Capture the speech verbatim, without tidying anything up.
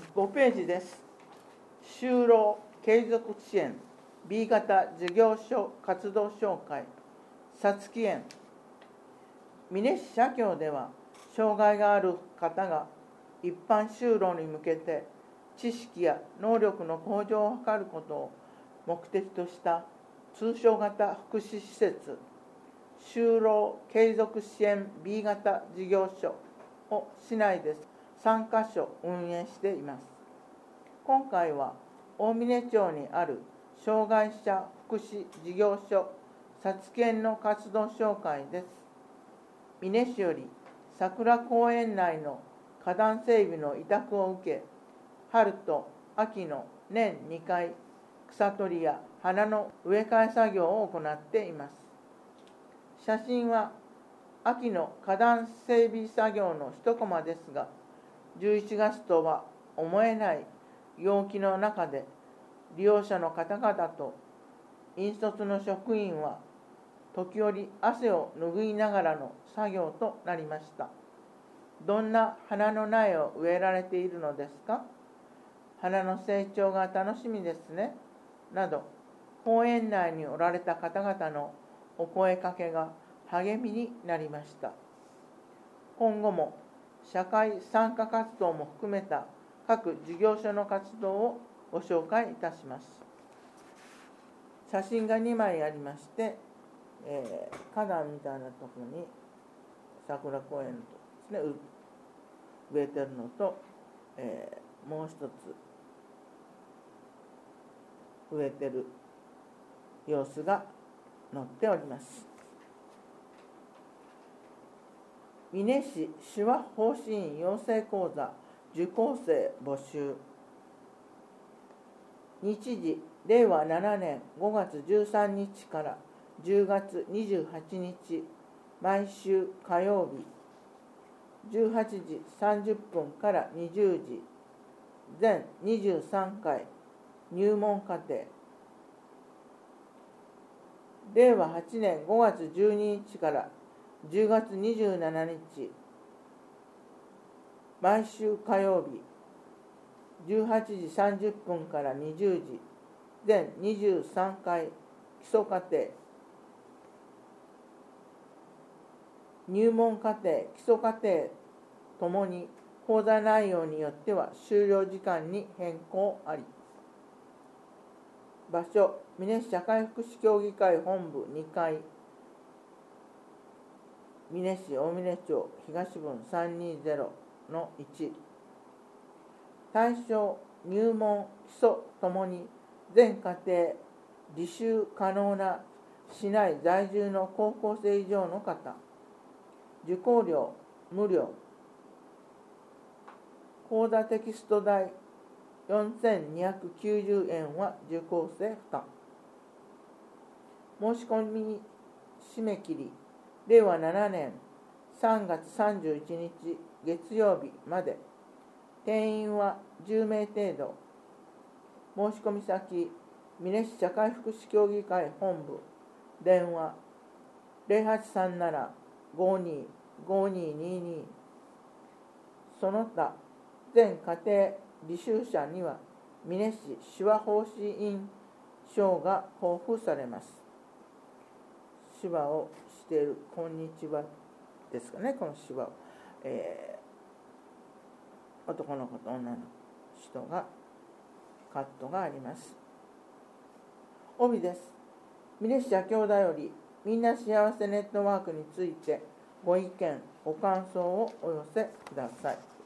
ごページです。就労継続支援 B 型事業所活動紹介さつき園。美祢市社協では、障害がある方が一般就労に向けて知識や能力の向上を図ることを目的とした通所型福祉施設就労継続支援 B 型事業所を市内でさんかしょ運営しています。今回は大峰町にある障害者福祉事業所さつき園の活動紹介です。美祢市より桜公園内の花壇整備の委託を受け、春と秋の年にかい草取りや花の植え替え作業を行っています。写真は秋の花壇整備作業の一コマですが、じゅういちがつとは思えない陽気の中で、利用者の方々と引率の職員は時折汗を拭いながらの作業となりました。どんな花の苗を植えられているのですか？花の成長が楽しみですね。など、公園内におられた方々のお声かけが励みになりました。今後も社会参加活動も含めた各事業所の活動をご紹介いたします。写真がにまいありまして、えー、花壇みたいなところに桜公園とですね、植えてるのと、えー、もう一つ植えてる様子が載っております。美祢市手話奉仕員養成講座受講生募集。日時れいわななねんごがつじゅうさんにちからじゅうがつにじゅうはちにち、毎週火曜日じゅうはちじさんじゅっぷんからにじゅうじ、全にじゅうさんかい入門課程。れいわはちねんごがつじゅうににちからじゅうがつにじゅうしちにち、毎週火曜日じゅうはちじさんじゅっぷんからにじゅうじ、全にじゅうさんかい基礎課程。入門課程、基礎課程ともに講座内容によっては終了時間に変更あり。場所、美祢市社会福祉協議会本部にかい、美祢市大峰町東分さんにゼロのいち。対象、入門、基礎ともに全課程履修可能な市内在住の高校生以上の方。受講料無料。講座テキスト代よんせんにひゃくきゅうじゅうえんは受講生負担。申し込み締め切りれいわななねんさんがつさんじゅういちにち月曜日まで。定員はじゅうめい程度。申し込み先、美祢市社会福祉協議会本部。電話ゼロはちさんなな ごーにー ごーにーにーにー。その他全家庭履修者には美祢市手話奉仕員賞が交付されます。手話をしているこんにちはですかね、この手話を、えー男の子と女の人がカットがあります。帯です。美祢市社協だよりみんな幸せネットワークについてご意見ご感想をお寄せください。